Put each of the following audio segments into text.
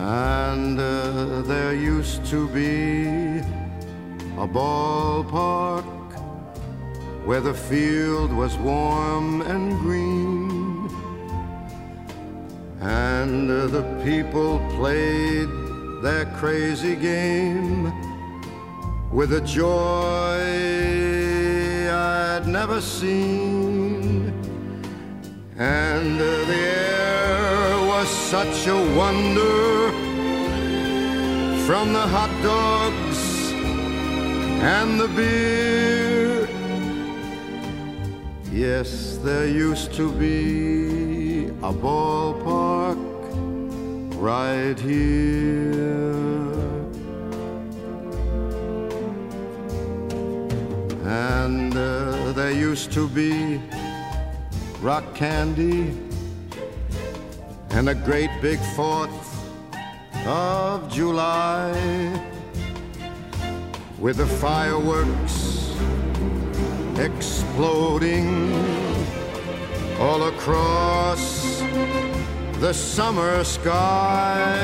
And there used to be a ballpark where the field was warm and green, and the people played their crazy game with a joy I'd never seen. And the air was such a wonder, from the hot dogs and the beer. Yes, there used to be a ballpark right here. And there used to be rock candy and a great big 4th of July, with the fireworks exploding all across the summer sky,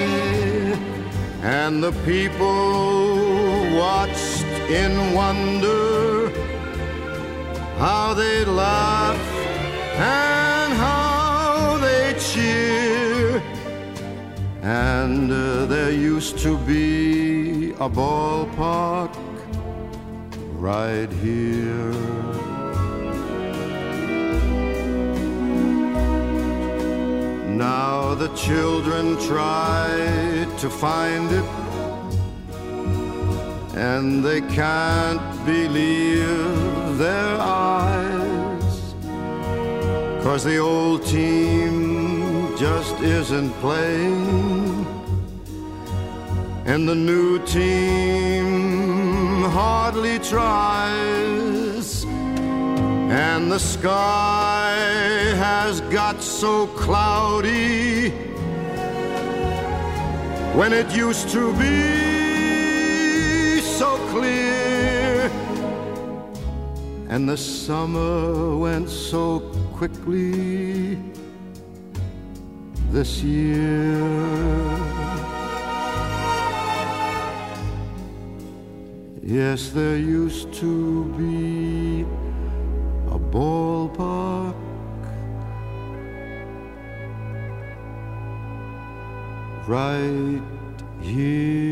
and the people watched in wonder how they laugh and how they cheer. And there used to be a ballpark right here. Now the children try to find it, and they can't believe their eyes, 'cause the old team just isn't playing, and the new team hardly tries, and the sky has got so cloudy when it used to be so clear, and the summer went so quickly this year. Yes, there used to be a ballpark right here.